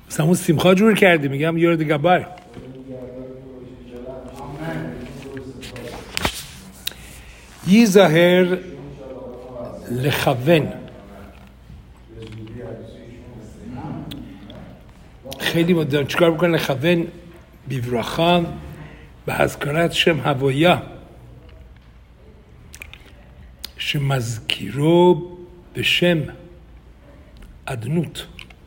سمون سیمخا جور کردی میگم یور دیگه بار یی ظاهر لخون. خیلی مدام چیکار بکنه لخون بیورخان به هزکارت شم هوایا שמזכירו בשם אדנות.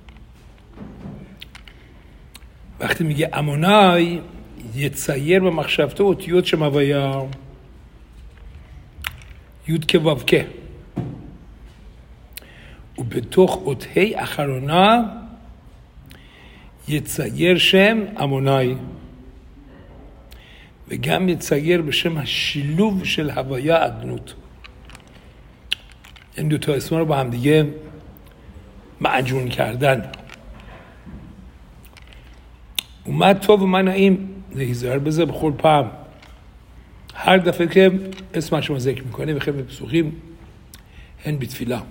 وقتی میگه امونای یצייר במחשבתו אותיות שם הוויה יוד כו' כ' ובתוך אותי אחרונה יצייר שם אמונאי וגם יצייר בשם השילוב של הוויה אדנות. این دوتا اسم رو با هم دیگه معجون کردن. اومد تو و من این نهیزار بذار بخور پام هر دفعه که اسمش رو ذکر میکنه بخیر بسوخیم هن بیتفیلا.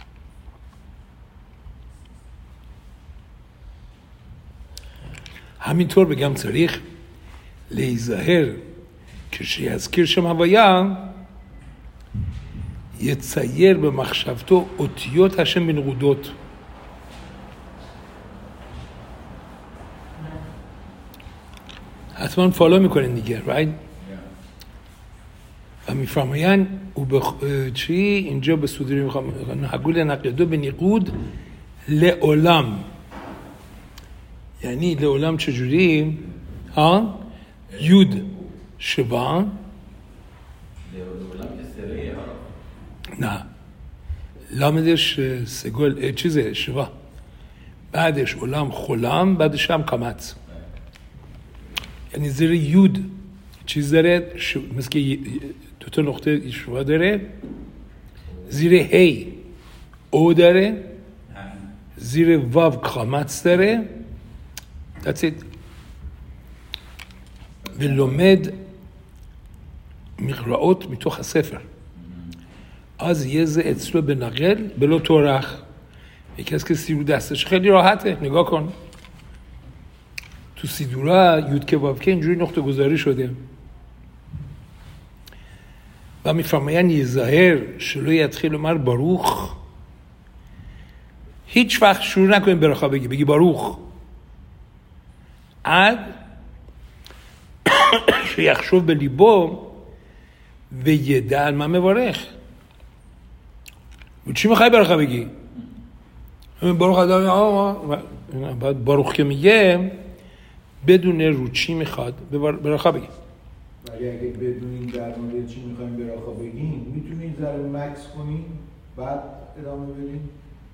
همینطور بگم צריך להיזהר כשיזכיר שם הוויה יצייר במחשבתו אותיות השם בנקודות. حتما فالو میکنین دیگه right؟ و میفرماین چی اینجا به صدوری میخوام نقول نقیدو به نقود لعالم. یعنی لعالم چجوری؟ ها؟ یود شبا نه لامدش سگل چیزه شبا بعدش علام خلام بعدش هم کامت. یعنی زیر یود چیز داره مثل که دوتا نقطه شبا داره زیر هی او داره زیر واو کامت داره. That's it. ולומד מقرאות מתוך הספר. אז یه ز اصلو بنقل بلو تورخ. یکی از که سیرو دستش خیلی راحته. نگاه کن. تو سیدورا یود که واو که اینجوری نقطه گذاری شده. و میفرماین یه ظاهر شلو یدخیل عمر باروخ. هیچ وقت شروع نکنیم برخوا بگی باروخ. عد שיחשוב בליבו וידע על מה מברך. וצ'י מחי ברכה בגי? ברוך אדם, ברוך כמייה, بدون روچی میخواد برخا بگیم. ولی اگه بدونیم در مورد چی میخوایم برخا بگیم میتونیم ذره مکس کنیم بعد ادامه بدیم؟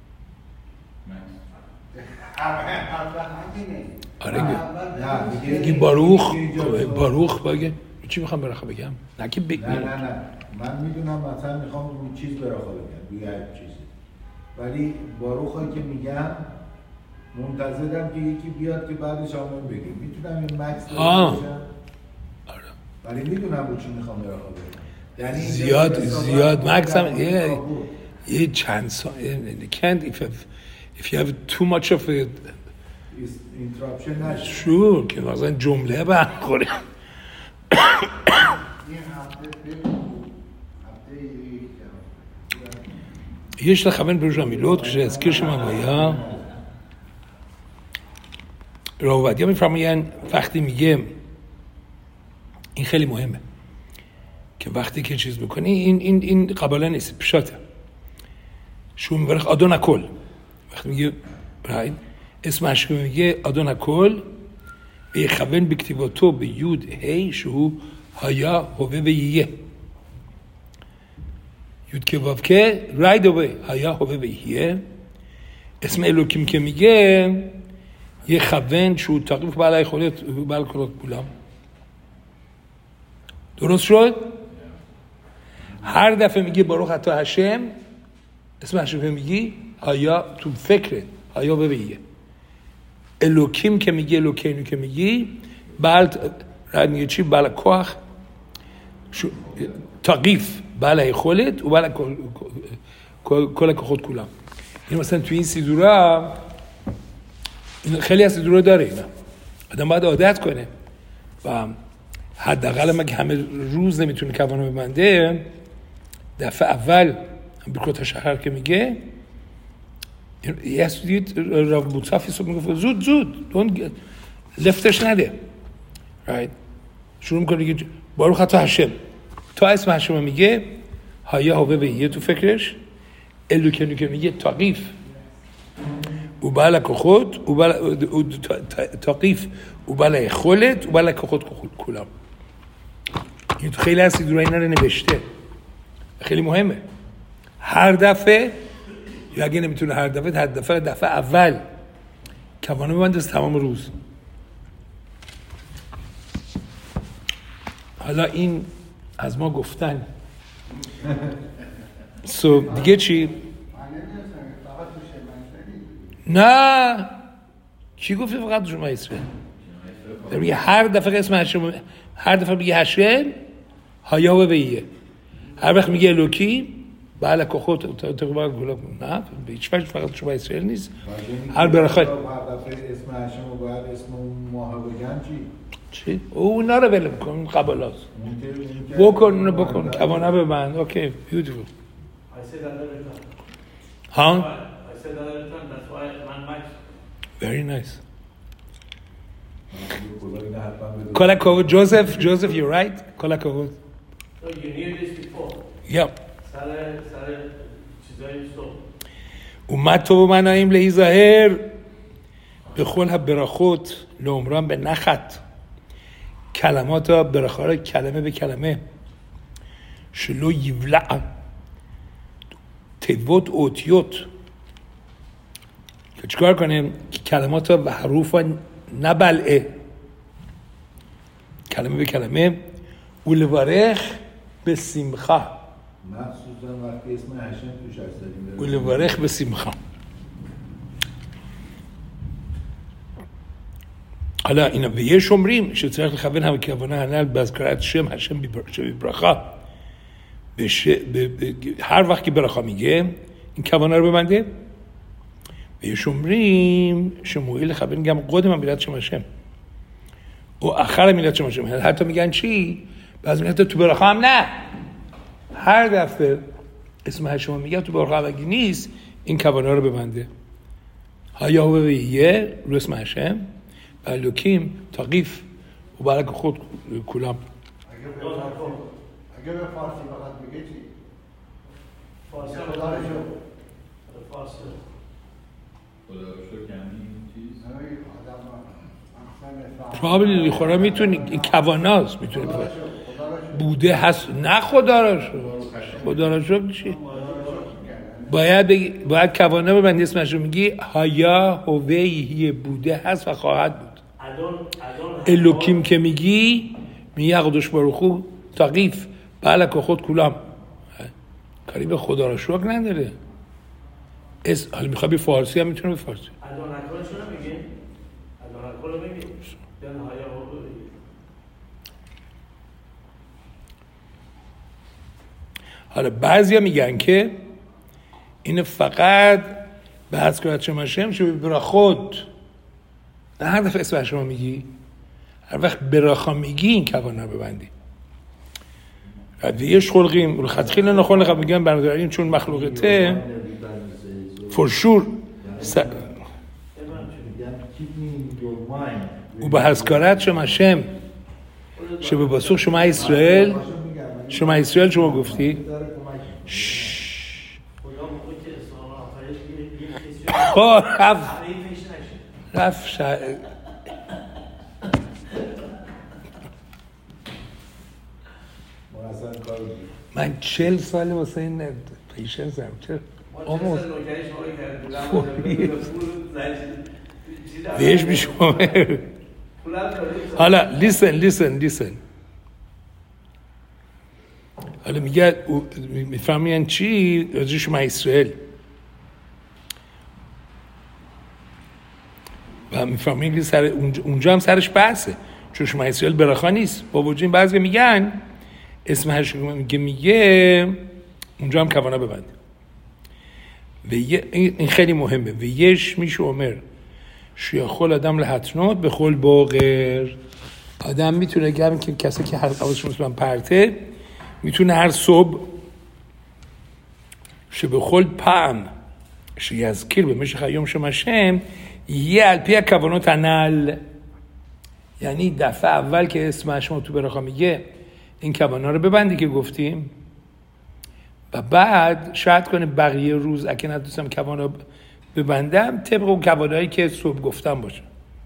آره دیگه باروخ بگه چی میخوام برخا بگم؟ نه که بگم نه من میدونم مثلا میخوام روی چیز برخا بگم روی هر چیزی ولی باروخ هایی که میگم منتظرم که یکی بیاد که بعدش همون بگیم میتونم این مکس رو بگم ولی میدونم رو چی میخوام برخا بگم یعنی زیاد مکس هم یه چند can't if you have too much of it interruption نشه شور که مثلا جمله برخوره יש לכוון פירוש המילות כשהזכיר שם הוויה רב עובדיה میفرماین وقتی میگه این خیلی مهمه که وقتی که چیز میکنی این قبلا نیست پشاته شو میبرخ آدون اکل وقتی میگه اسمش که میگه آدون اکل ויכוון בכתיבתו ביוד ה' שהוא היה הווה ויהיה יוד כו' כ' right away היה הווה ויהיה اسم אלוקים که میگه יכוון שהוא תחליף בעל היכולת ובעל קולות כולם. درست شد؟ هر دفعه میگه باروخ اتا هشم اسم هشم که میگی هیا تو فکرت هیا ببیه الوکیم که میگی الوکینو که میگی بعد رد میگه چی؟ بله کوخ تقیف بله خولت و بله کل که خود کلم. این مثلا توی این سیدورا این خیلی از دروغ داره. اینا آدم باید عادت کنه و حداقل مگه همه روز نمیتونه کوانو ببنده، دفعه اول بیکوتا شهر که میگه یه دید راو بوتسافی صبح میگفت زود لفتش نده، right. شروع میکنه که باروخ اتو هشم، تا اسم هشم میگه هایا هاوه به یه تو فکرش، الوکنو که میگه تاقیف و بالک خود و تاقیف و بالک خولت و بالک خود کلام. این تو خیلی هستی دور اینا رو نوشته، خیلی مهمه. هر دفعه یا اگه نمیتونه هر دفعه اول کوانو ببنده از تمام روز. حالا این از ما گفتن دیگه چی؟ نه کی گفته فقط شما اسرائیل؟ میگه هر دفعه اسم هشم، هر دفعه میگه هشم هایا و بیه، هر وقت میگه الوکی بله که خود تقریبا گلاب نه به هیچ وجه فقط شما اسرائیل نیست. هر برخای هر دفعه اسم هشم و باید اسم ماه بگن چی؟ اونا رو ولم کن، قبالات بکن کوانه ببند. اوکی بیوتیفول. I said that every time. Huh? I said that every time. That's why man match. Very nice. Kolakov, Joseph, you're right. Kolakov. So you knew this before. Yep. سر چیزایی تو. اومد تو منایم لهیزاهر به خون برخوت لعمران به نخت کلمات برخاره کلمه به کلمه شلو یولع تیوت اوتیوت که چکار کنیم که کلمات و حروف نبلعه کلمه به کلمه ولوارخ به سیمخه مخصوصا وقتی اسم هشم توش هست ولوارخ به سیمخه. حالا اینا به یه شمریم شترخ لخوین همه کوانه هنال بذکرت شم هشم برخا هر وقت که برخا میگه این کوانه رو ببنده. به یه شمریم شموئیل لخوین گم قدم میلاد شم هشم و آخر میلاد شم هشم. حتی میگن چی؟ بعضی میگن تو برخا هم نه، هر دفعه اسم هشم میگه تو برخا هم اگه نیست این کوانه رو ببنده. هایا هو یه رو اسم هشم الوکیم تاقیف و برای خود کلام. اگر به فارسی فقط میگه چی؟ فارسی خدا رو شکر. فارسی خدا رو شکر یعنی چیز؟ probably خورا میتونی این کواناست میتونی بوده هست نه خدا رو شکر چی؟ باید کوانه ببندی اسمش رو میگی هایا هویهی بوده هست و خواهد بود. الوکیم که میگی قدوش باروخو تاقیف بله که خود کلام کاری به خدا رو شکر نداره. حالا میخوای به فارسی هم میتونه به فارسی ادونکل چرا میگیم؟ ادونکل رو میگیم دن هایا هویهی. حالا بعضیا میگن که این فقط به حد کرد شما شو برا خود نه هر دفعه اسم شما میگی هر وقت براخا میگی این کوانه ببندی. دیگه خلقیم رو خط خیلی نخون لقب میگن برادرین چون مخلوقته فرشور او به هزکارت شما شم به باسوخ شما اسرائیل شما گفتی رفت من 40 سال واسه این پیشنس هم چرا آموز بهش بیشمه. حالا لیسن حالا میفهمین چی راجع شما اسرائیل و میفهمین که اونجا هم سرش بحثه چون شما اسرائیل برخا نیست. با وجود این بعضی میگن اسم هر شما که میگه اونجا هم کوانه ببند و این خیلی مهمه. و یش میشه عمر שיכול אדם להתנות בכל בוקר. آدم میتونه گرم که کسی که هر حواسش مثلا پرته میتونه هر صبح שבכל פעם שיזכיר במשך היום שם השם יהיה על פי הכוונות הנ"ל. یعنی دفعه اول که اسم השם تو ברכה میگه این کوانا رو ببندی که گفتیم و بعد شاید کنه بقیه روز اگه ندوستم کوانا ببندم طبق اون کوانایی که صبح گفتم باشه.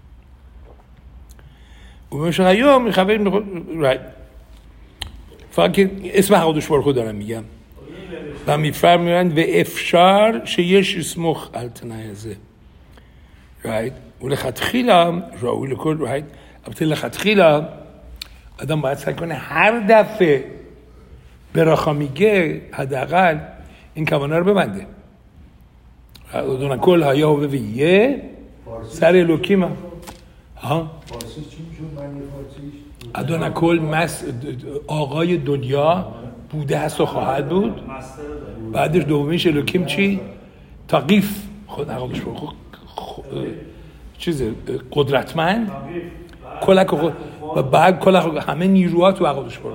و بמשך היום میخواییم right. فقط که اسم حقادش بارخود دارم میگم و میفرمایند و افشار شیش اسمخ التنایزه right. و لخطخیلا راوی لکل right. البته لخطخیلا آدم باید سعی کنه هر دفعه براخا میگه حداقل این کوانا رو ببنده. ادونا کل هایا و ویه سر الوکیم ها فارسیش چی میشون معنی فارسیش؟ ادونا کل آقای دنیا بوده هست و خواهد بود. بعدش دومیش الوکیم چی؟ تقیف خود عقلش برو چیز قدرتمند کلک و بعد کلک همه نیروها تو عقلش برو.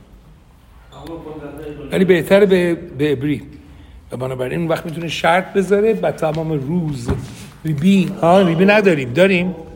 ولی بهتره به عبری و بنابراین اون وقت میتونه شرط بذاره با تمام روز ریبی نداریم